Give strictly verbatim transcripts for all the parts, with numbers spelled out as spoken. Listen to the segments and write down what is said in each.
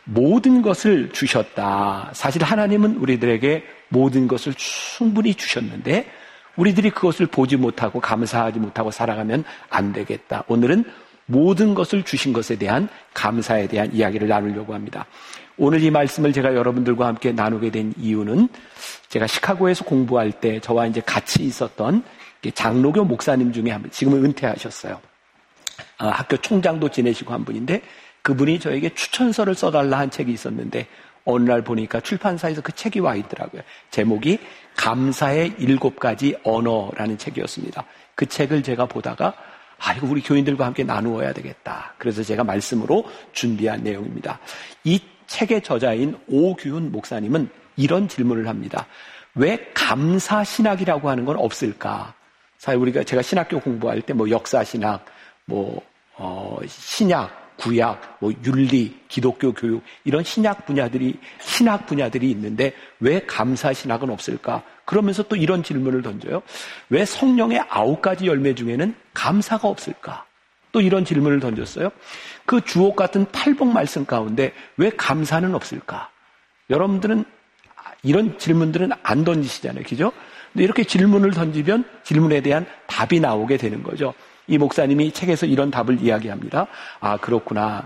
모든 것을 주셨다. 사실 하나님은 우리들에게 모든 것을 충분히 주셨는데 우리들이 그것을 보지 못하고 감사하지 못하고 살아가면 안 되겠다. 오늘은 모든 것을 주신 것에 대한 감사에 대한 이야기를 나누려고 합니다. 오늘 이 말씀을 제가 여러분들과 함께 나누게 된 이유는 제가 시카고에서 공부할 때 저와 이제 같이 있었던 장로교 목사님 중에 한 분, 지금은 은퇴하셨어요. 아, 학교 총장도 지내시고 한 분인데 그분이 저에게 추천서를 써달라 한 책이 있었는데 어느 날 보니까 출판사에서 그 책이 와 있더라고요. 제목이 감사의 일곱 가지 언어라는 책이었습니다. 그 책을 제가 보다가 아, 이거 우리 교인들과 함께 나누어야 되겠다. 그래서 제가 말씀으로 준비한 내용입니다. 이 책의 저자인 오규훈 목사님은 이런 질문을 합니다. 왜 감사신학이라고 하는 건 없을까? 사실 우리가 제가 신학교 공부할 때 뭐 역사신학, 뭐, 어, 신약, 구약, 뭐 윤리, 기독교 교육 이런 신약 분야들이 신학 분야들이 있는데 왜 감사 신학은 없을까? 그러면서 또 이런 질문을 던져요. 왜 성령의 아홉 가지 열매 중에는 감사가 없을까? 또 이런 질문을 던졌어요. 그 주옥 같은 팔복 말씀 가운데 왜 감사는 없을까? 여러분들은 이런 질문들은 안 던지시잖아요. 그죠? 근데 이렇게 질문을 던지면 질문에 대한 답이 나오게 되는 거죠. 이 목사님이 책에서 이런 답을 이야기합니다. 아, 그렇구나.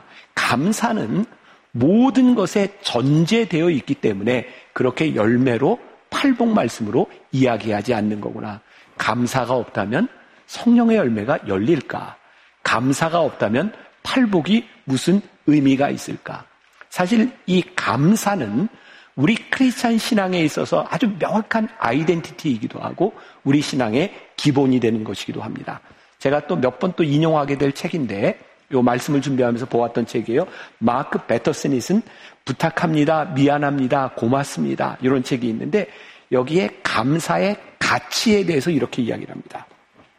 감사는 모든 것에 전제되어 있기 때문에 그렇게 열매로 팔복 말씀으로 이야기하지 않는 거구나. 감사가 없다면 성령의 열매가 열릴까? 감사가 없다면 팔복이 무슨 의미가 있을까? 사실 이 감사는 우리 크리스찬 신앙에 있어서 아주 명확한 아이덴티티이기도 하고 우리 신앙의 기본이 되는 것이기도 합니다. 제가 또 몇 번 또 인용하게 될 책인데 이 말씀을 준비하면서 보았던 책이에요. 마크 배터슨이 쓴 부탁합니다, 미안합니다, 고맙습니다 이런 책이 있는데 여기에 감사의 가치에 대해서 이렇게 이야기를 합니다.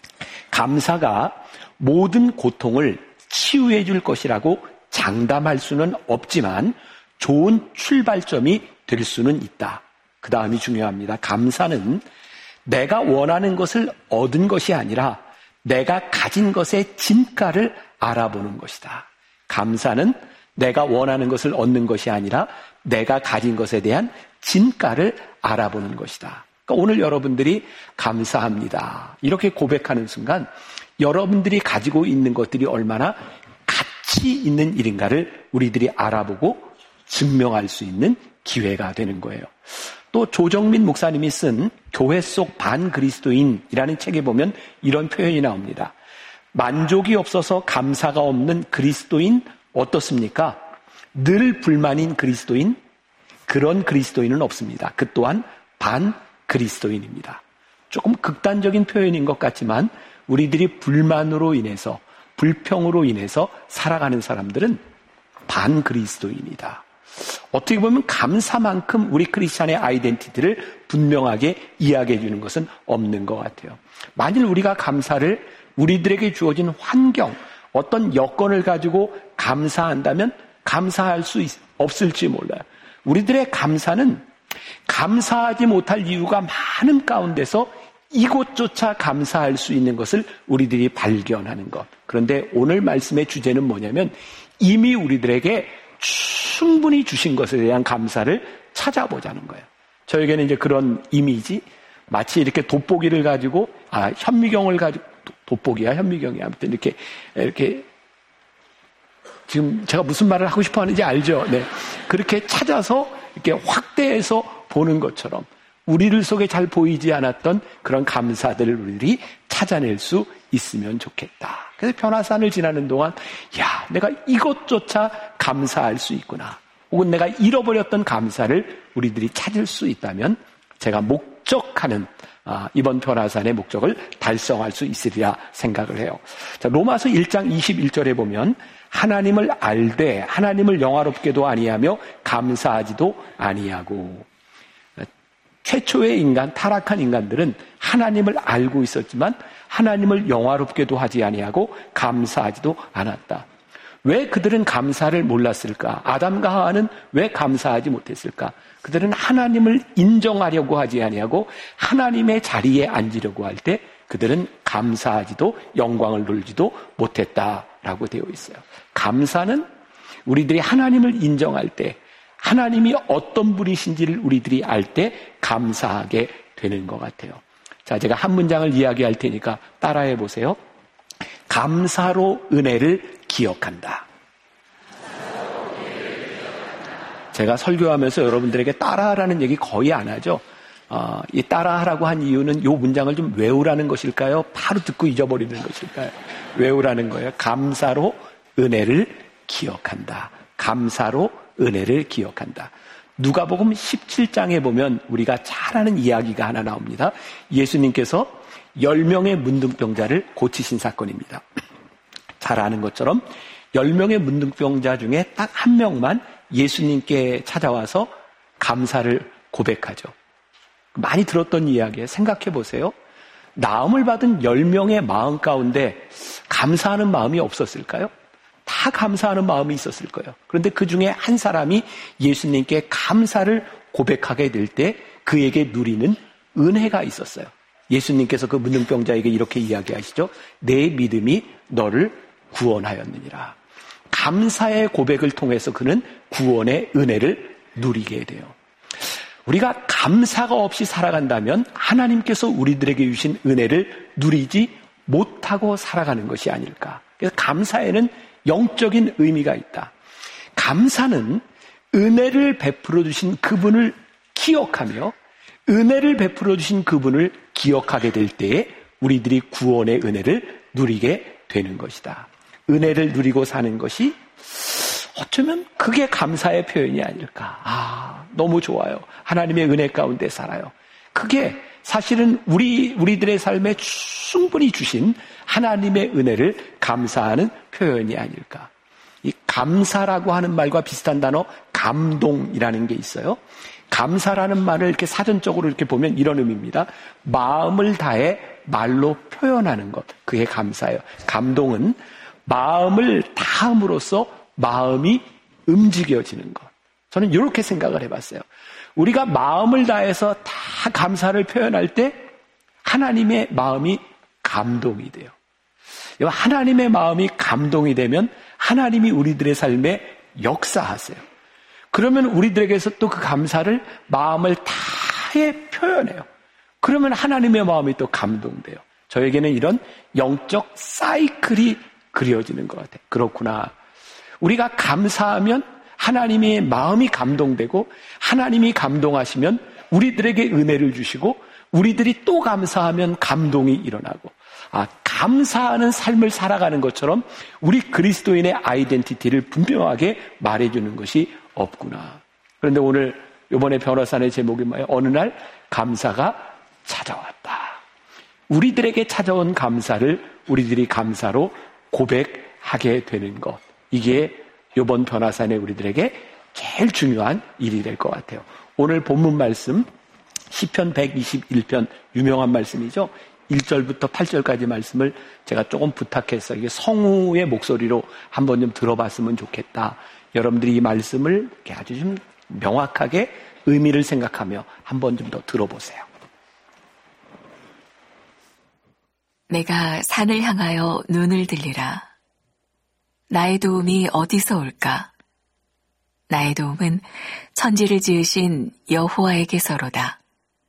감사가 모든 고통을 치유해 줄 것이라고 장담할 수는 없지만 좋은 출발점이 될 수는 있다. 그 다음이 중요합니다. 감사는 내가 원하는 것을 얻은 것이 아니라 내가 가진 것의 진가를 알아보는 것이다. 감사는 내가 원하는 것을 얻는 것이 아니라 내가 가진 것에 대한 진가를 알아보는 것이다. 그러니까 오늘 여러분들이 감사합니다. 이렇게 고백하는 순간 여러분들이 가지고 있는 것들이 얼마나 가치 있는 일인가를 우리들이 알아보고 증명할 수 있는 기회가 되는 거예요. 또 조정민 목사님이 쓴 교회 속 반그리스도인이라는 책에 보면 이런 표현이 나옵니다. 만족이 없어서 감사가 없는 그리스도인 어떻습니까? 늘 불만인 그리스도인? 그런 그리스도인은 없습니다. 그 또한 반그리스도인입니다. 조금 극단적인 표현인 것 같지만 우리들이 불만으로 인해서 불평으로 인해서 살아가는 사람들은 반그리스도인이다. 어떻게 보면 감사만큼 우리 크리스찬의 아이덴티티를 분명하게 이야기해 주는 것은 없는 것 같아요. 만일 우리가 감사를 우리들에게 주어진 환경, 어떤 여건을 가지고 감사한다면 감사할 수 있, 없을지 몰라요. 우리들의 감사는 감사하지 못할 이유가 많은 가운데서 이것조차 감사할 수 있는 것을 우리들이 발견하는 것. 그런데 오늘 말씀의 주제는 뭐냐면 이미 우리들에게 충분히 주신 것에 대한 감사를 찾아보자는 거예요. 저에게는 이제 그런 이미지, 마치 이렇게 돋보기를 가지고, 아, 현미경을 가지고, 돋보기야, 현미경이 아무튼 이렇게, 이렇게, 지금 제가 무슨 말을 하고 싶어 하는지 알죠? 네. 그렇게 찾아서 이렇게 확대해서 보는 것처럼 우리를 속에 잘 보이지 않았던 그런 감사들을 우리들이 찾아낼 수 있으면 좋겠다. 그래서 변화산을 지나는 동안 야, 내가 이것조차 감사할 수 있구나. 혹은 내가 잃어버렸던 감사를 우리들이 찾을 수 있다면 제가 목적하는 아, 이번 변화산의 목적을 달성할 수 있으리라 생각을 해요. 자, 로마서 일 장 이십일 절에 보면 하나님을 알되 하나님을 영화롭게도 아니하며 감사하지도 아니하고. 최초의 인간, 타락한 인간들은 하나님을 알고 있었지만 하나님을 영화롭게도 하지 아니하고 감사하지도 않았다. 왜 그들은 감사를 몰랐을까? 아담과 하와는 왜 감사하지 못했을까? 그들은 하나님을 인정하려고 하지 아니하고 하나님의 자리에 앉으려고 할 때 그들은 감사하지도 영광을 돌지도 못했다라고 되어 있어요. 감사는 우리들이 하나님을 인정할 때, 하나님이 어떤 분이신지를 우리들이 알 때 감사하게 되는 것 같아요. 자, 제가 한 문장을 이야기할 테니까 따라해 보세요. 감사로 은혜를 기억한다. 제가 설교하면서 여러분들에게 따라하라는 얘기 거의 안 하죠. 어, 이 따라하라고 한 이유는 이 문장을 좀 외우라는 것일까요? 바로 듣고 잊어버리는 것일까요? 외우라는 거예요. 감사로 은혜를 기억한다. 감사로 은혜를 기억한다. 누가복음 십칠 장에 보면 우리가 잘 아는 이야기가 하나 나옵니다. 예수님께서 열 명의 문둥병자를 고치신 사건입니다. 잘 아는 것처럼 열 명의 문둥병자 중에 딱 한 명만 예수님께 찾아와서 감사를 고백하죠. 많이 들었던 이야기예요. 생각해 보세요. 나음을 받은 열 명의 마음 가운데 감사하는 마음이 없었을까요? 다 감사하는 마음이 있었을 거예요. 그런데 그 중에 한 사람이 예수님께 감사를 고백하게 될 때 그에게 누리는 은혜가 있었어요. 예수님께서 그 문둥병자에게 이렇게 이야기하시죠. 내 믿음이 너를 구원하였느니라. 감사의 고백을 통해서 그는 구원의 은혜를 누리게 돼요. 우리가 감사가 없이 살아간다면 하나님께서 우리들에게 주신 은혜를 누리지 못하고 살아가는 것이 아닐까. 그래서 감사에는 영적인 의미가 있다. 감사는 은혜를 베풀어 주신 그분을 기억하며 은혜를 베풀어 주신 그분을 기억하게 될 때에 우리들이 구원의 은혜를 누리게 되는 것이다. 은혜를 누리고 사는 것이 어쩌면 그게 감사의 표현이 아닐까. 아, 너무 좋아요. 하나님의 은혜 가운데 살아요. 그게 사실은 우리, 우리들의 삶에 충분히 주신 하나님의 은혜를 감사하는 표현이 아닐까. 이 감사라고 하는 말과 비슷한 단어 감동이라는 게 있어요. 감사라는 말을 이렇게 사전적으로 이렇게 보면 이런 의미입니다. 마음을 다해 말로 표현하는 것. 그게 감사예요. 감동은 마음을 다함으로써 마음이 움직여지는 것. 저는 이렇게 생각을 해봤어요. 우리가 마음을 다해서 다 감사를 표현할 때 하나님의 마음이 감동이 돼요. 하나님의 마음이 감동이 되면 하나님이 우리들의 삶에 역사하세요. 그러면 우리들에게서 또 그 감사를 마음을 다해 표현해요. 그러면 하나님의 마음이 또 감동돼요. 저에게는 이런 영적 사이클이 그려지는 것 같아요. 그렇구나. 우리가 감사하면 하나님의 마음이 감동되고 하나님이 감동하시면 우리들에게 은혜를 주시고 우리들이 또 감사하면 감동이 일어나고 아, 감사하는 삶을 살아가는 것처럼 우리 그리스도인의 아이덴티티를 분명하게 말해주는 것이 없구나. 그런데 오늘 이번에 변호사의 제목이 뭐예요? 어느 날 감사가 찾아왔다. 우리들에게 찾아온 감사를 우리들이 감사로 고백하게 되는 것. 이게 이번 변화산에 우리들에게 제일 중요한 일이 될 것 같아요. 오늘 본문 말씀 시편 백이십일 편 유명한 말씀이죠. 일 절부터 팔 절까지 말씀을 제가 조금 부탁해서 이게 성우의 목소리로 한번 좀 들어봤으면 좋겠다. 여러분들이 이 말씀을 이렇게 아주 좀 명확하게 의미를 생각하며 한번 좀 더 들어보세요. 내가 산을 향하여 눈을 들리라. 나의 도움이 어디서 올까? 나의 도움은 천지를 지으신 여호와에게서로다.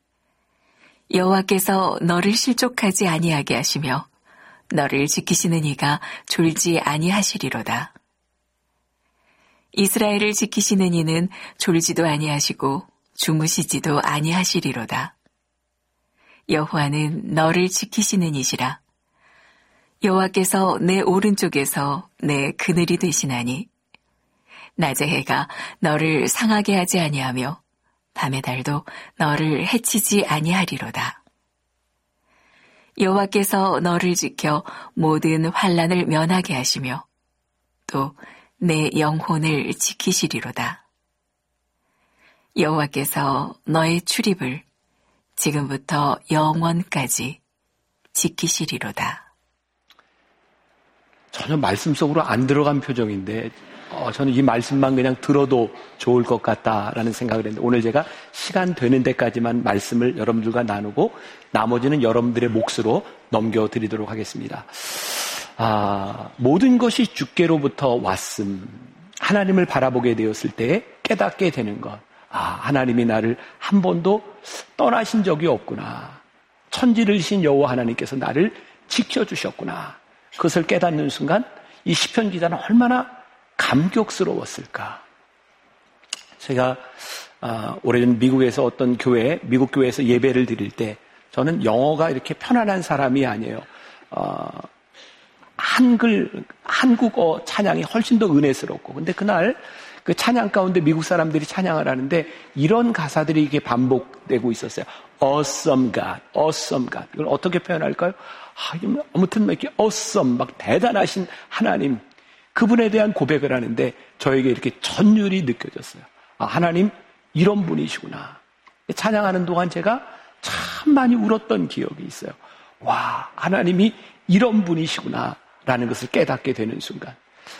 여호와께서 너를 실족하지 아니하게 하시며 너를 지키시는 이가 졸지 아니하시리로다. 이스라엘을 지키시는 이는 졸지도 아니하시고 주무시지도 아니하시리로다. 여호와는 너를 지키시는 이시라. 여호와께서 내 오른쪽에서 내 그늘이 되시나니 낮의 해가 너를 상하게 하지 아니하며 밤의 달도 너를 해치지 아니하리로다. 여호와께서 너를 지켜 모든 환난을 면하게 하시며 또 내 영혼을 지키시리로다. 여호와께서 너의 출입을 지금부터 영원까지 지키시리로다. 전혀 말씀 속으로 안 들어간 표정인데 어, 저는 이 말씀만 그냥 들어도 좋을 것 같다라는 생각을 했는데 오늘 제가 시간 되는 데까지만 말씀을 여러분들과 나누고 나머지는 여러분들의 몫으로 넘겨드리도록 하겠습니다. 아, 모든 것이 주께로부터 왔음. 하나님을 바라보게 되었을 때 깨닫게 되는 것. 아, 하나님이 나를 한 번도 떠나신 적이 없구나. 천지를 신 여호와 하나님께서 나를 지켜주셨구나. 그것을 깨닫는 순간 이 시편 기자는 얼마나 감격스러웠을까. 제가 아, 오래전 미국에서 어떤 교회, 미국 교회에서 예배를 드릴 때 저는 영어가 이렇게 편안한 사람이 아니에요. 어, 한글, 한국어 찬양이 훨씬 더 은혜스럽고. 근데 그날 그 찬양 가운데 미국 사람들이 찬양을 하는데 이런 가사들이 이게 반복되고 있었어요. Awesome God, awesome God. 이걸 어떻게 표현할까요? 아, 아무튼 막 이렇게 awesome, 막 대단하신 하나님. 그분에 대한 고백을 하는데 저에게 이렇게 전율이 느껴졌어요. 아, 하나님 이런 분이시구나. 찬양하는 동안 제가 참 많이 울었던 기억이 있어요. 와, 하나님이 이런 분이시구나 라는 것을 깨닫게 되는 순간.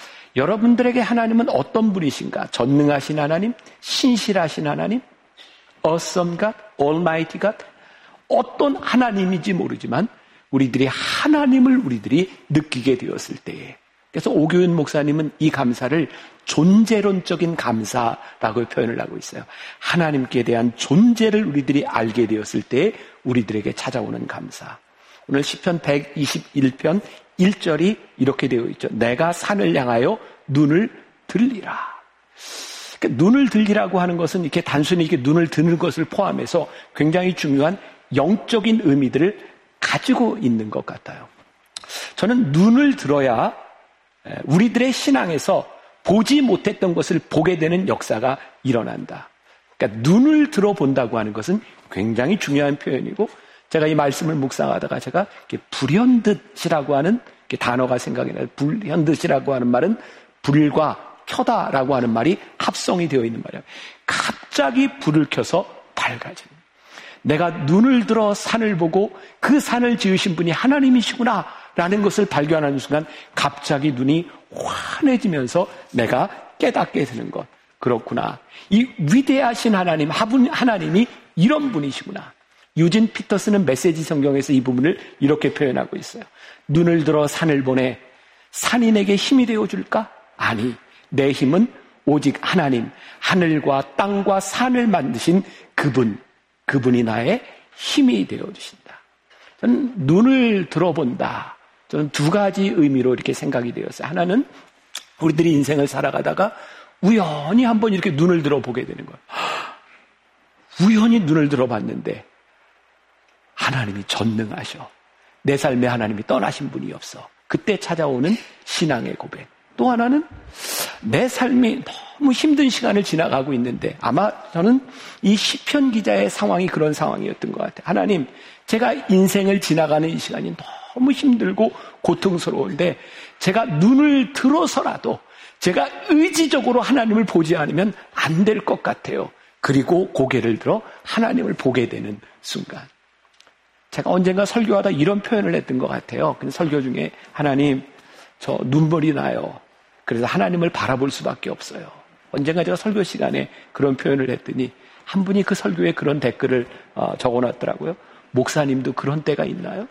여러분들에게 하나님은 어떤 분이신가? 전능하신 하나님? 신실하신 하나님? Awesome God? Almighty God? 어떤 하나님인지 모르지만 우리들이 하나님을 우리들이 느끼게 되었을 때에, 그래서 오교윤 목사님은 이 감사를 존재론적인 감사라고 표현을 하고 있어요. 하나님께 대한 존재를 우리들이 알게 되었을 때 우리들에게 찾아오는 감사. 오늘 시편 백이십일 편 일 절이 이렇게 되어 있죠. 내가 산을 향하여 눈을 들리라. 그러니까 눈을 들리라고 하는 것은 이렇게 단순히 이렇게 눈을 드는 것을 포함해서 굉장히 중요한 영적인 의미들을 가지고 있는 것 같아요. 저는 눈을 들어야 우리들의 신앙에서 보지 못했던 것을 보게 되는 역사가 일어난다. 그러니까 눈을 들어본다고 하는 것은 굉장히 중요한 표현이고, 제가 이 말씀을 묵상하다가 제가 불현듯이라고 하는 단어가 생각이 나요. 불현듯이라고 하는 말은 불과 켜다라고 하는 말이 합성이 되어 있는 말이에요. 갑자기 불을 켜서 밝아지는. 내가 눈을 들어 산을 보고 그 산을 지으신 분이 하나님이시구나 라는 것을 발견하는 순간 갑자기 눈이 환해지면서 내가 깨닫게 되는 것. 그렇구나. 이 위대하신 하나님, 하나님이 이런 분이시구나. 유진 피터스는 메시지 성경에서 이 부분을 이렇게 표현하고 있어요. 눈을 들어 산을 보내 산이 내게 힘이 되어줄까? 아니, 내 힘은 오직 하나님, 하늘과 땅과 산을 만드신 그분, 그분이 나의 힘이 되어주신다. 저는 눈을 들어본다. 저는 두 가지 의미로 이렇게 생각이 되었어요. 하나는 우리들이 인생을 살아가다가 우연히 한번 이렇게 눈을 들어보게 되는 거예요. 우연히 눈을 들어봤는데 하나님이 전능하셔. 내 삶에 하나님이 떠나신 분이 없어. 그때 찾아오는 신앙의 고백. 또 하나는 내 삶이 너무 힘든 시간을 지나가고 있는데, 아마 저는 이 시편 기자의 상황이 그런 상황이었던 것 같아요. 하나님, 제가 인생을 지나가는 이 시간이 너무 힘들고 고통스러운데 제가 눈을 들어서라도 제가 의지적으로 하나님을 보지 않으면 안 될 것 같아요. 그리고 고개를 들어 하나님을 보게 되는 순간. 제가 언젠가 설교하다 이런 표현을 했던 것 같아요. 그 설교 중에 하나님, 저 눈물이 나요. 그래서 하나님을 바라볼 수밖에 없어요. 언젠가 제가 설교 시간에 그런 표현을 했더니 한 분이 그 설교에 그런 댓글을 어, 적어놨더라고요. 목사님도 그런 때가 있나요?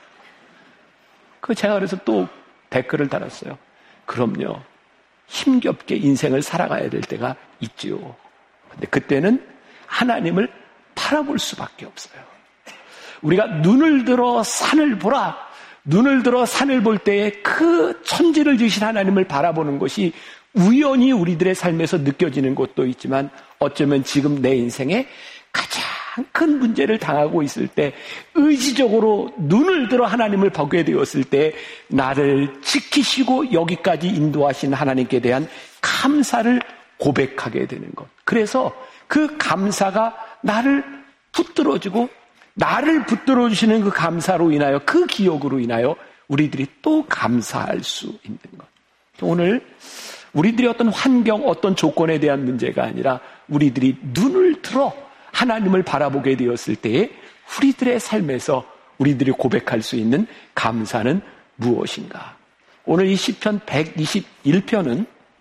그 제가 그래서 또 댓글을 달았어요. 그럼요. 힘겹게 인생을 살아가야 될 때가 있지요. 근데 그때는 하나님을 바라볼 수밖에 없어요. 우리가 눈을 들어 산을 보라. 눈을 들어 산을 볼 때에 그 천지를 지으신 하나님을 바라보는 것이 우연히 우리들의 삶에서 느껴지는 것도 있지만, 어쩌면 지금 내 인생에 가장 큰 문제를 당하고 있을 때 의지적으로 눈을 들어 하나님을 보게 되었을 때 나를 지키시고 여기까지 인도하신 하나님께 대한 감사를 고백하게 되는 것. 그래서 그 감사가 나를 붙들어주고, 나를 붙들어주시는 그 감사로 인하여, 그 기억으로 인하여 우리들이 또 감사할 수 있는 것. 오늘 우리들이 어떤 환경, 어떤 조건에 대한 문제가 아니라 우리들이 눈을 들어 하나님을 바라보게 되었을 때에 우리들의 삶에서 우리들이 고백할 수 있는 감사는 무엇인가? 오늘 이 시편 백이십일 편은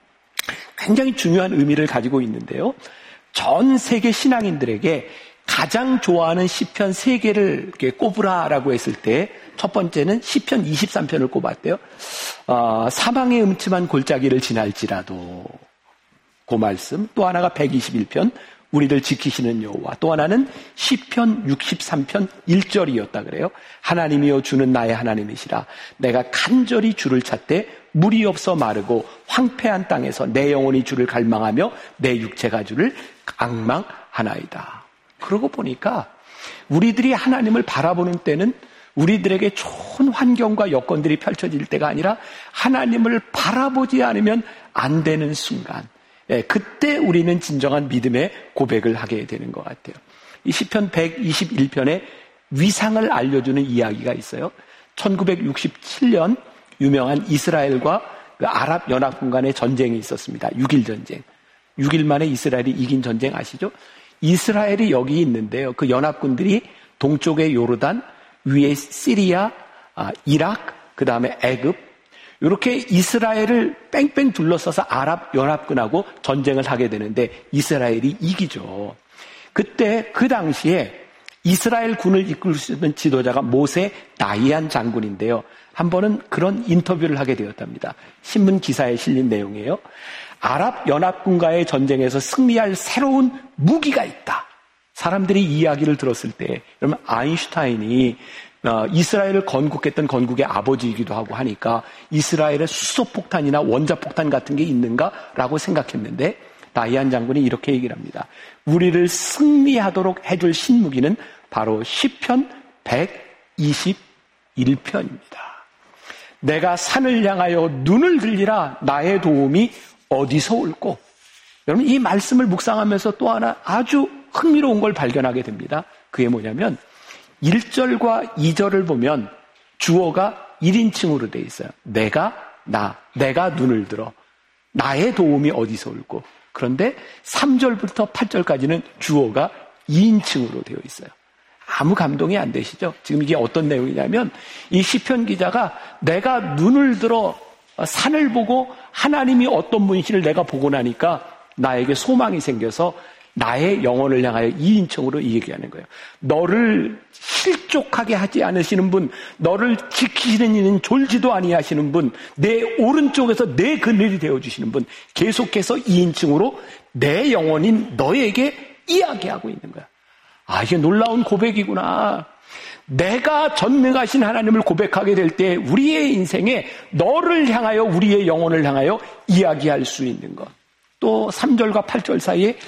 굉장히 중요한 의미를 가지고 있는데요. 전 세계 신앙인들에게 가장 좋아하는 시편 세 개를 이렇게 꼽으라라고 했을 때 첫 번째는 시편 이십삼 편을 꼽았대요. 어, 사망의 음침한 골짜기를 지날지라도, 그 말씀, 또 하나가 백이십일 편 우리를 지키시는 여호와, 또 하나는 시편 육십삼 편 일 절이었다 그래요. 하나님이여 주는 나의 하나님이시라. 내가 간절히 주를 찾되 물이 없어 마르고 황폐한 땅에서 내 영혼이 주를 갈망하며 내 육체가 주를 앙망하나이다. 그러고 보니까 우리들이 하나님을 바라보는 때는 우리들에게 좋은 환경과 여건들이 펼쳐질 때가 아니라 하나님을 바라보지 않으면 안 되는 순간, 예, 그때 우리는 진정한 믿음의 고백을 하게 되는 것 같아요. 이 시편 백이십일 편에 위상을 알려주는 이야기가 있어요. 천구백육십칠 년 유명한 이스라엘과 그 아랍 연합군 간의 전쟁이 있었습니다. 육 일 전쟁. 육 일 만에 이스라엘이 이긴 전쟁 아시죠? 이스라엘이 여기 있는데요. 그 연합군들이 동쪽의 요르단, 위에 시리아, 아, 이라크, 그 다음에 애굽, 이렇게 이스라엘을 뺑뺑 둘러싸서 아랍 연합군하고 전쟁을 하게 되는데 이스라엘이 이기죠. 그때 그 당시에 이스라엘 군을 이끌 수 있는 지도자가 모세 다이안 장군인데요. 한 번은 그런 인터뷰를 하게 되었답니다. 신문 기사에 실린 내용이에요. 아랍 연합군과의 전쟁에서 승리할 새로운 무기가 있다. 사람들이 이 이야기를 들었을 때, 그러면 아인슈타인이 이스라엘을 건국했던 건국의 아버지이기도 하고 하니까 이스라엘의 수소폭탄이나 원자폭탄 같은 게 있는가라고 생각했는데 다이안 장군이 이렇게 얘기를 합니다. 우리를 승리하도록 해줄 신무기는 바로 시편 백이십일 편입니다. 내가 산을 향하여 눈을 들리라 나의 도움이 어디서 올꼬. 여러분 이 말씀을 묵상하면서 또 하나 아주 흥미로운 걸 발견하게 됩니다. 그게 뭐냐면 일 절과 이 절을 보면 주어가 일 인칭으로 돼 있어요. 내가, 나, 내가 눈을 들어. 나의 도움이 어디서 올꼬. 그런데 삼 절부터 팔 절까지는 주어가 이 인칭으로 되어 있어요. 아무 감동이 안 되시죠? 지금 이게 어떤 내용이냐면 이 시편 기자가 내가 눈을 들어 산을 보고 하나님이 어떤 분이신지를 내가 보고 나니까 나에게 소망이 생겨서 나의 영혼을 향하여 이 인칭으로 이 얘기하는 거예요. 너를 실족하게 하지 않으시는 분, 너를 지키시는 이는 졸지도 아니하시는 분, 내 오른쪽에서 내 그늘이 되어주시는 분, 계속해서 이 인칭으로 내 영혼인 너에게 이야기하고 있는 거야. 아, 이게 놀라운 고백이구나. 내가 전능하신 하나님을 고백하게 될 때 우리의 인생에 너를 향하여 우리의 영혼을 향하여 이야기할 수 있는 것. 또 삼 절과 팔 절 사이에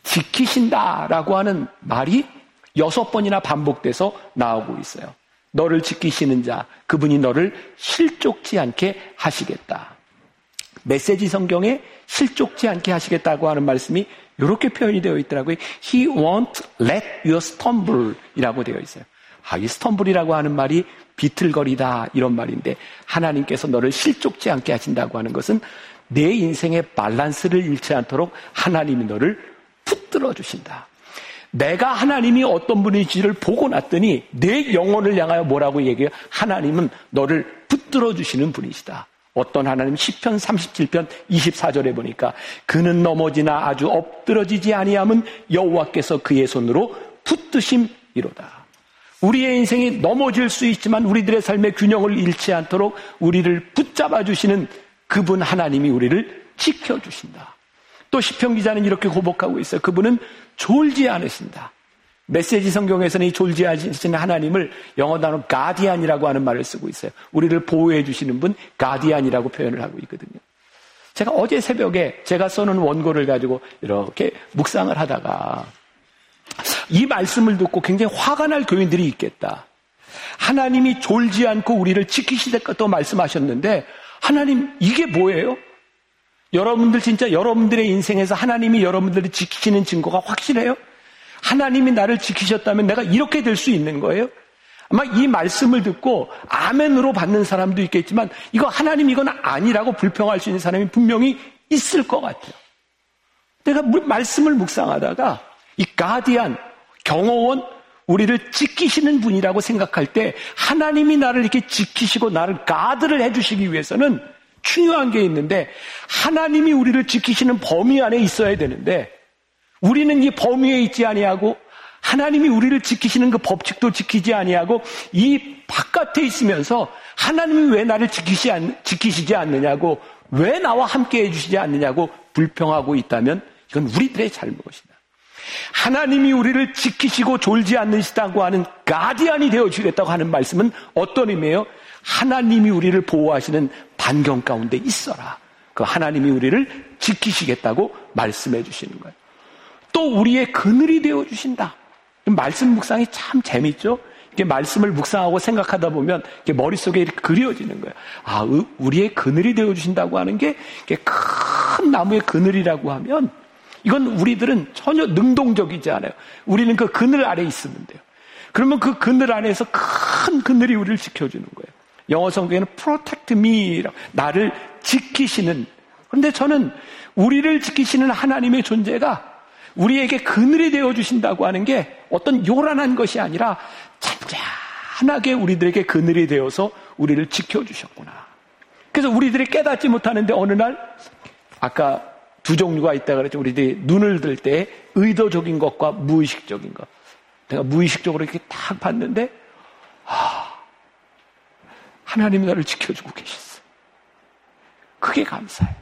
지키신다라고 하는 말이 여섯 번이나 반복돼서 나오고 있어요. 너를 지키시는 자, 그분이 너를 실족지 않게 하시겠다. 메시지 성경에 실족지 않게 하시겠다고 하는 말씀이 이렇게 표현이 되어 있더라고요. He won't let you stumble 이라고 되어 있어요. 아, 이 stumble이라고 하는 말이 비틀거리다 이런 말인데 하나님께서 너를 실족지 않게 하신다고 하는 것은 내 인생의 밸런스를 잃지 않도록 하나님이 너를 붙들어 주신다. 내가 하나님이 어떤 분인지를 보고 났더니 내 영혼을 향하여 뭐라고 얘기해요? 하나님은 너를 붙들어 주시는 분이시다. 어떤 하나님 시편 삼십칠 편 이십사 절에 보니까 그는 넘어지나 아주 엎드러지지 아니함은 여호와께서 그의 손으로 붙드심이로다. 우리의 인생이 넘어질 수 있지만 우리들의 삶의 균형을 잃지 않도록 우리를 붙잡아 주시는 그분 하나님이 우리를 지켜주신다. 또 시편 기자는 이렇게 고백하고 있어요. 그분은 졸지 않으신다. 메시지 성경에서는 이 졸지 않으시는 하나님을 영어 단어 가디안이라고 하는 말을 쓰고 있어요. 우리를 보호해 주시는 분 가디안이라고 표현을 하고 있거든요. 제가 어제 새벽에 제가 써놓은 원고를 가지고 이렇게 묵상을 하다가 이 말씀을 듣고 굉장히 화가 날 교인들이 있겠다. 하나님이 졸지 않고 우리를 지키시겠다고 말씀하셨는데 하나님 이게 뭐예요? 여러분들 진짜 여러분들의 인생에서 하나님이 여러분들을 지키시는 증거가 확실해요? 하나님이 나를 지키셨다면 내가 이렇게 될 수 있는 거예요? 아마 이 말씀을 듣고 아멘으로 받는 사람도 있겠지만 이거 하나님 이건 아니라고 불평할 수 있는 사람이 분명히 있을 것 같아요. 내가 말씀을 묵상하다가 이 가디안, 경호원, 우리를 지키시는 분이라고 생각할 때 하나님이 나를 이렇게 지키시고 나를 가드를 해주시기 위해서는 중요한 게 있는데 하나님이 우리를 지키시는 범위 안에 있어야 되는데 우리는 이 범위에 있지 아니하고 하나님이 우리를 지키시는 그 법칙도 지키지 아니하고 이 바깥에 있으면서 하나님이 왜 나를 지키시 않, 지키시지 않느냐고 왜 나와 함께 해주시지 않느냐고 불평하고 있다면 이건 우리들의 잘못이다. 하나님이 우리를 지키시고 졸지 않으시다고 하는 가디안이 되어주겠다고 하는 말씀은 어떤 의미예요? 하나님이 우리를 보호하시는 반경 가운데 있어라. 그 하나님이 우리를 지키시겠다고 말씀해 주시는 거예요. 또 우리의 그늘이 되어주신다. 말씀 묵상이 참 재밌죠? 이게 말씀을 묵상하고 생각하다 보면 이게 머릿속에 이렇게 그려지는 거예요. 아, 우리의 그늘이 되어주신다고 하는 게 큰 나무의 그늘이라고 하면 이건 우리들은 전혀 능동적이지 않아요. 우리는 그 그늘 아래에 있으면 돼요. 그러면 그 그늘 안에서 큰 그늘이 우리를 지켜주는 거예요. 영어 성경에는 protect me, 나를 지키시는. 그런데 저는 우리를 지키시는 하나님의 존재가 우리에게 그늘이 되어주신다고 하는 게 어떤 요란한 것이 아니라 잔잔하게 우리들에게 그늘이 되어서 우리를 지켜주셨구나. 그래서 우리들이 깨닫지 못하는데 어느 날 아까 두 종류가 있다고 그랬죠. 우리들이 눈을 들 때 의도적인 것과 무의식적인 것. 내가 무의식적으로 이렇게 딱 봤는데 아, 하나님이 나를 지켜주고 계셨어. 그게 감사해요.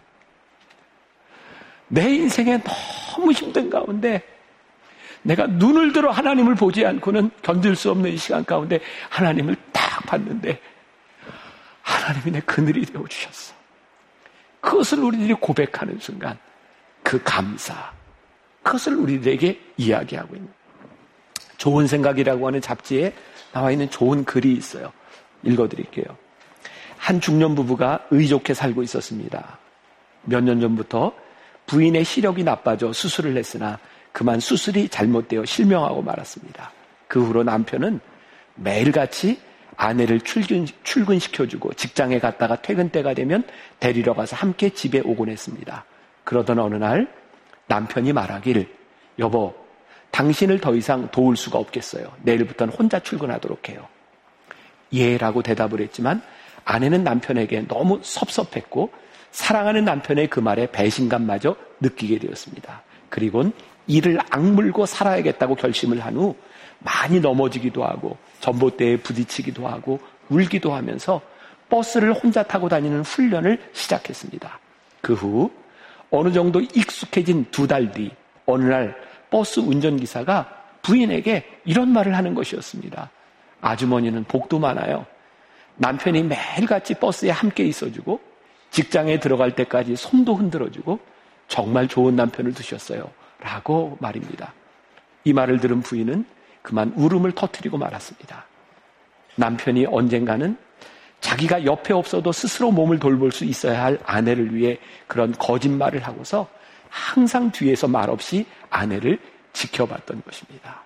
내 인생에 너무 힘든 가운데 내가 눈을 들어 하나님을 보지 않고는 견딜 수 없는 이 시간 가운데 하나님을 딱 봤는데 하나님이 내 그늘이 되어주셨어. 그것을 우리들이 고백하는 순간 그 감사, 그것을 우리들에게 이야기하고 있는 좋은 생각이라고 하는 잡지에 나와 있는 좋은 글이 있어요. 읽어드릴게요. 한 중년 부부가 의좋게 살고 있었습니다. 몇 년 전부터 부인의 시력이 나빠져 수술을 했으나 그만 수술이 잘못되어 실명하고 말았습니다. 그 후로 남편은 매일같이 아내를 출근, 출근시켜주고 직장에 갔다가 퇴근 때가 되면 데리러 가서 함께 집에 오곤 했습니다. 그러던 어느 날 남편이 말하길 여보, 당신을 더 이상 도울 수가 없겠어요. 내일부터는 혼자 출근하도록 해요. 예 라고 대답을 했지만 아내는 남편에게 너무 섭섭했고 사랑하는 남편의 그 말에 배신감마저 느끼게 되었습니다. 그리고는 이를 악물고 살아야겠다고 결심을 한 후 많이 넘어지기도 하고 전봇대에 부딪히기도 하고 울기도 하면서 버스를 혼자 타고 다니는 훈련을 시작했습니다. 그 후 어느 정도 익숙해진 두 달 뒤 어느 날 버스 운전기사가 부인에게 이런 말을 하는 것이었습니다. 아주머니는 복도 많아요. 남편이 매일같이 버스에 함께 있어주고 직장에 들어갈 때까지 손도 흔들어주고 정말 좋은 남편을 두셨어요. 라고 말입니다. 이 말을 들은 부인은 그만 울음을 터뜨리고 말았습니다. 남편이 언젠가는 자기가 옆에 없어도 스스로 몸을 돌볼 수 있어야 할 아내를 위해 그런 거짓말을 하고서 항상 뒤에서 말없이 아내를 지켜봤던 것입니다.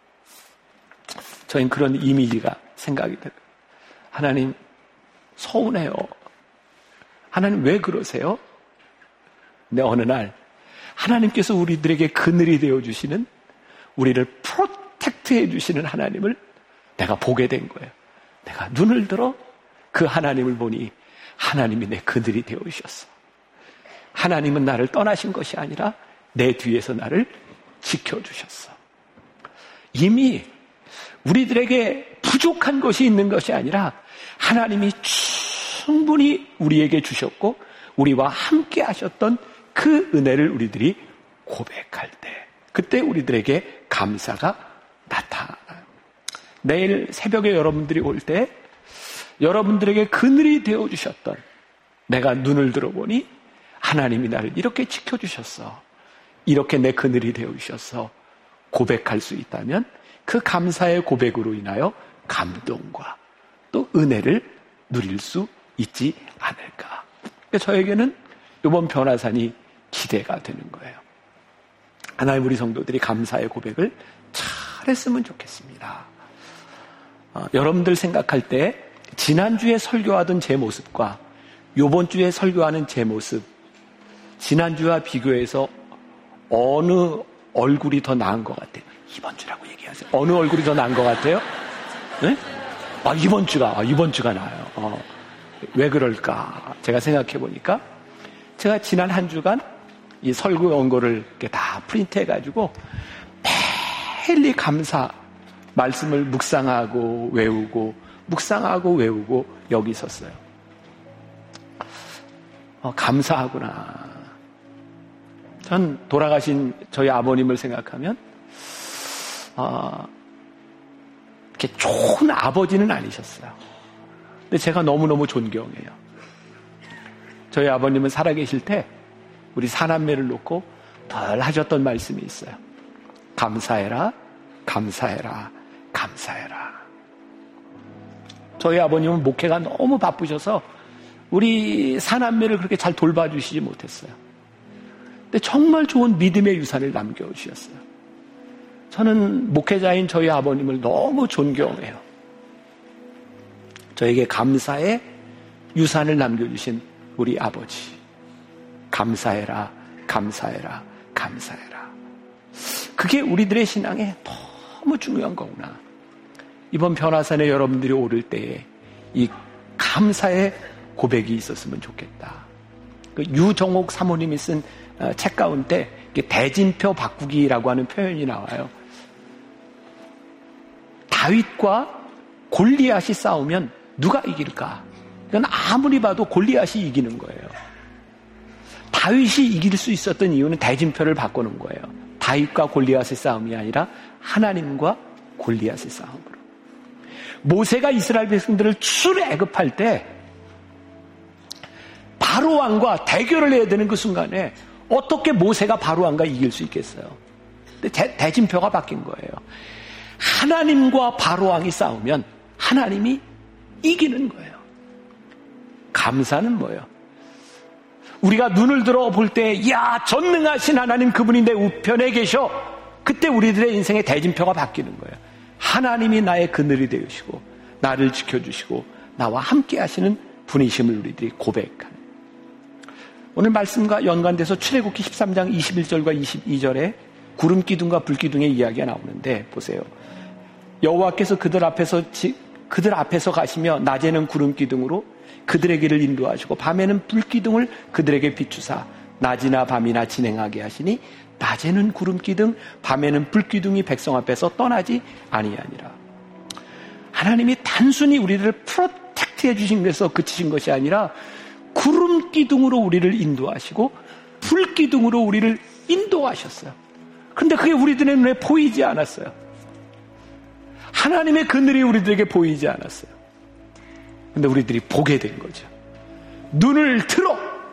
저희는 그런 이미지가 생각이 들어요. 하나님 서운해요. 하나님 왜 그러세요? 근데 어느 날 하나님께서 우리들에게 그늘이 되어주시는, 우리를 프로텍트 해주시는 하나님을 내가 보게 된 거예요. 내가 눈을 들어 그 하나님을 보니 하나님이 내 그늘이 되어주셨어. 하나님은 나를 떠나신 것이 아니라 내 뒤에서 나를 지켜주셨어. 이미 우리들에게 부족한 것이 있는 것이 아니라 하나님이 충분히 우리에게 주셨고 우리와 함께 하셨던 그 은혜를 우리들이 고백할 때, 그때 우리들에게 감사가 나타나요. 내일 새벽에 여러분들이 올 때 여러분들에게 그늘이 되어주셨던, 내가 눈을 들어보니 하나님이 나를 이렇게 지켜주셨어, 이렇게 내 그늘이 되어주셨어 고백할 수 있다면 그 감사의 고백으로 인하여 감동과 또 은혜를 누릴 수 있지 않을까. 저에게는 이번 변화산이 기대가 되는 거예요. 하나님, 우리 성도들이 감사의 고백을 잘했으면 좋겠습니다. 어, 여러분들 생각할 때 지난주에 설교하던 제 모습과 이번 주에 설교하는 제 모습, 지난주와 비교해서 어느 얼굴이 더 나은 것 같아요? 이번 주라고 얘기하세요. 어느 얼굴이 더 나은 것 같아요? 네? 아, 이번 주가, 아, 이번 주가 나아요. 어, 왜 그럴까? 제가 생각해 보니까 제가 지난 한 주간 이 설교 원고를 이렇게 다 프린트 해가지고 매일 이 감사 말씀을 묵상하고 외우고 묵상하고 외우고 여기 있었어요. 어, 감사하구나. 전 돌아가신 저희 아버님을 생각하면 어, 이렇게 좋은 아버지는 아니셨어요. 근데 제가 너무너무 존경해요. 저희 아버님은 살아계실 때 우리 사남매를 놓고 덜 하셨던 말씀이 있어요. 감사해라, 감사해라, 감사해라. 저희 아버님은 목회가 너무 바쁘셔서 우리 사남매를 그렇게 잘 돌봐주시지 못했어요. 근데 정말 좋은 믿음의 유산을 남겨주셨어요. 저는 목회자인 저희 아버님을 너무 존경해요. 저에게 감사의 유산을 남겨주신 우리 아버지. 감사해라, 감사해라, 감사해라. 그게 우리들의 신앙에 너무 중요한 거구나. 이번 변화산에 여러분들이 오를 때에 이 감사의 고백이 있었으면 좋겠다. 그 유정옥 사모님이 쓴 책 가운데 대진표 바꾸기라고 하는 표현이 나와요. 다윗과 골리앗이 싸우면 누가 이길까? 이건 아무리 봐도 골리앗이 이기는 거예요. 다윗이 이길 수 있었던 이유는 대진표를 바꾸는 거예요. 다윗과 골리앗의 싸움이 아니라 하나님과 골리앗의 싸움으로. 모세가 이스라엘 백성들을 출애굽할 때 바로 왕과 대결을 해야 되는 그 순간에 어떻게 모세가 바로 왕과 이길 수 있겠어요? 근데 대, 대진표가 바뀐 거예요. 하나님과 바로 왕이 싸우면 하나님이 이기는 거예요. 감사는 뭐예요? 우리가 눈을 들어 볼 때, 야, 전능하신 하나님 그분이 내 우편에 계셔. 그때 우리들의 인생의 대진표가 바뀌는 거예요. 하나님이 나의 그늘이 되시고 나를 지켜주시고 나와 함께 하시는 분이심을 우리들이 고백하는. 오늘 말씀과 연관돼서 출애굽기 십삼 장 이십일 절과 이십이 절에 구름 기둥과 불 기둥의 이야기가 나오는데 보세요. 여호와께서 그들 앞에서 그들 앞에서 가시며 낮에는 구름 기둥으로 그들의 길을 인도하시고 밤에는 불 기둥을 그들에게 비추사 낮이나 밤이나 진행하게 하시니 낮에는 구름 기둥 밤에는 불 기둥이 백성 앞에서 떠나지 아니하니라. 하나님이 단순히 우리를 프로텍트해 주신 것에서 그치신 것이 아니라 구름 기둥으로 우리를 인도하시고 불 기둥으로 우리를 인도하셨어요. 그런데 그게 우리들의 눈에 보이지 않았어요. 하나님의 그늘이 우리들에게 보이지 않았어요. 그런데 우리들이 보게 된 거죠. 눈을 들어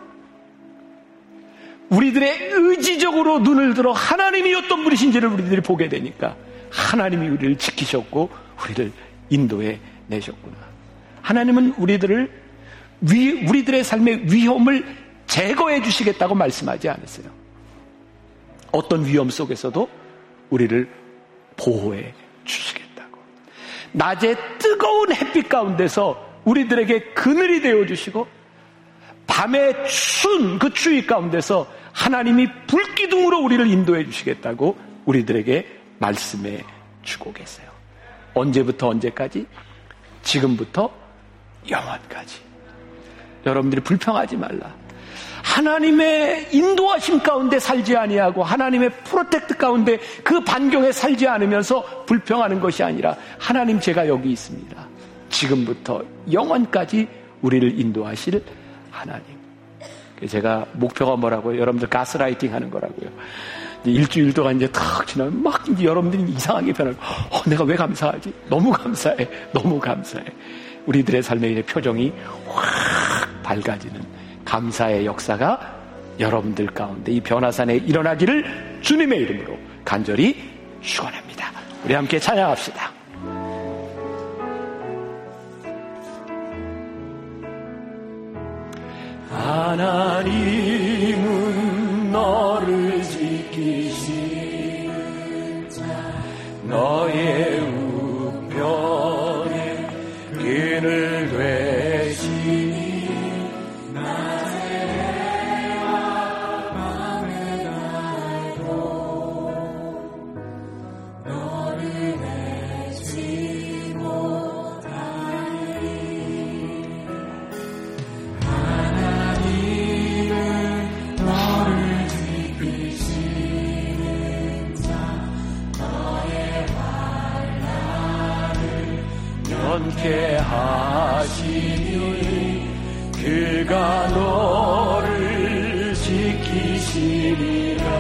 우리들의 의지적으로 눈을 들어 하나님이 어떤 분이신지를 우리들이 보게 되니까 하나님이 우리를 지키셨고 우리를 인도해 내셨구나. 하나님은 우리들을 위, 우리들의 삶의 위험을 제거해 주시겠다고 말씀하지 않았어요. 어떤 위험 속에서도 우리를 보호해 주시겠다고. 낮에 뜨거운 햇빛 가운데서 우리들에게 그늘이 되어주시고 밤에 추운 그 추위 가운데서 하나님이 불기둥으로 우리를 인도해 주시겠다고 우리들에게 말씀해 주고 계세요. 언제부터 언제까지? 지금부터 영원까지. 여러분들이 불평하지 말라. 하나님의 인도하심 가운데 살지 아니하고 하나님의 프로텍트 가운데 그 반경에 살지 않으면서 불평하는 것이 아니라 하나님 제가 여기 있습니다. 지금부터 영원까지 우리를 인도하실 하나님. 제가 목표가 뭐라고요? 여러분들 가스라이팅 하는 거라고요. 일주일 동안 이제 탁 지나면 막 이제 여러분들이 이상하게 변하고 어, 내가 왜 감사하지? 너무 감사해. 너무 감사해. 우리들의 삶의 표정이 확 밝아지는 감사의 역사가 여러분들 가운데 이 변화산에 일어나기를 주님의 이름으로 간절히 축원합니다. 우리 함께 찬양합시다. 하나님은 너를 지키시는 자 너의 우편에 그늘 되시니 낮의 해와 밤의 달도 너를 내지 못하니 하나님은 너를 지키시는 자 너의 환난을 연케 하시니 그가 너를 지키시리라.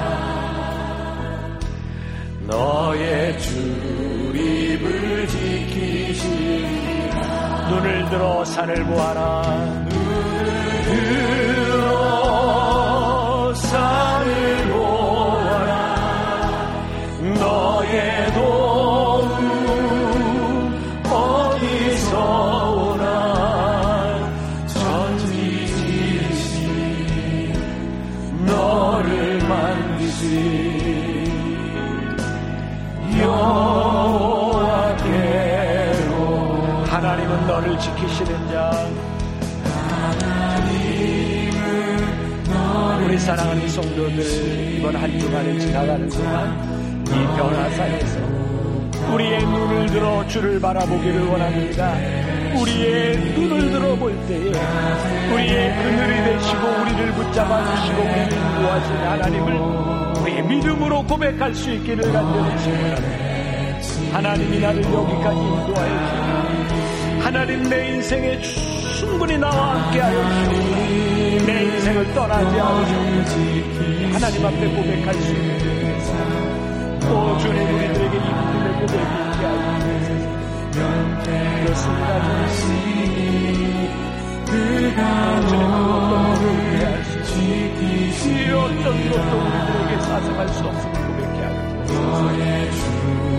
너의 출입을 지키시리라. 눈을 들어 산을 보아라. 눈을 들어 산을 보아라. 너의 도움 어디서 오나. 천지 지으신 너를 만드신 여호와께로. 하나님은 너를 지키시는 자. 하나님은 너를. 우리 사랑하는 성도들, 이번 한 주간을 지나가는 동안 이 변화산에서 우리의 눈을 들어 주를 바라보기를 원합니다. 우리의 눈을 들어볼 때에 우리의 그늘이 되시고 우리를 붙잡아 주시고 우리를 인도하신 하나님을 우리의 믿음으로 고백할 수 있기를 간절히 축원합니다. 하나님이 나를 여기까지 인도하여 주시고 하나님 내 인생에 충분히 나와 함께하여 주시고 내 인생을 떠나지 않으시고 하나님 앞에 고백할 수 있는 또 주님 우리들에게 이 믿음의 고백이 있게 하여 주시옵소서. 그렇습니다. 주님 그 어떤 것도 우리할 수 있고 이 어떤 것도 우리들에게 사상할 수 없음을 고백해 하여 주옵소서.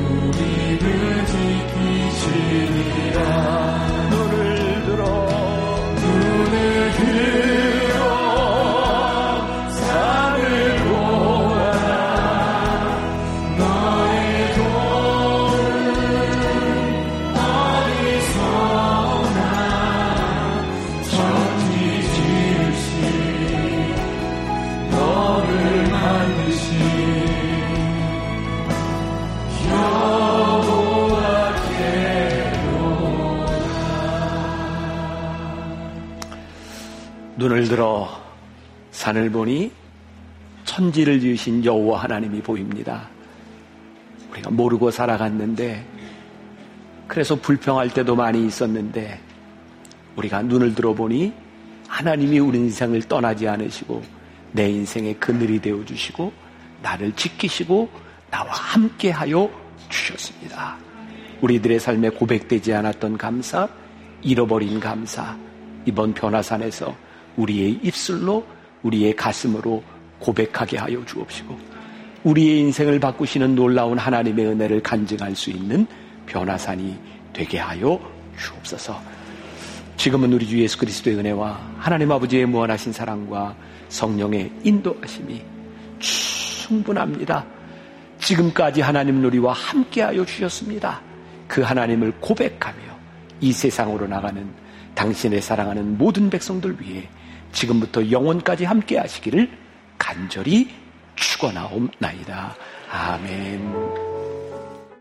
지키시리라. 눈을 들어 눈을 들어 산을 보아라. 너의 도움 어디서 오나. 천지 지으신 너를 만드신 눈을 들어 산을 보니 천지를 지으신 여호와 하나님이 보입니다. 우리가 모르고 살아갔는데, 그래서 불평할 때도 많이 있었는데, 우리가 눈을 들어보니 하나님이 우리 인생을 떠나지 않으시고 내 인생의 그늘이 되어주시고 나를 지키시고 나와 함께하여 주셨습니다. 우리들의 삶에 고백되지 않았던 감사, 잃어버린 감사, 이번 변화산에서 우리의 입술로 우리의 가슴으로 고백하게 하여 주옵시고 우리의 인생을 바꾸시는 놀라운 하나님의 은혜를 간증할 수 있는 변화산이 되게 하여 주옵소서. 지금은 우리 주 예수 그리스도의 은혜와 하나님 아버지의 무한하신 사랑과 성령의 인도하심이 충분합니다. 지금까지 하나님 우리와 함께하여 주셨습니다. 그 하나님을 고백하며 이 세상으로 나가는 당신의 사랑하는 모든 백성들 위해 지금부터 영원까지 함께 하시기를 간절히 축원하옵나이다. 아멘.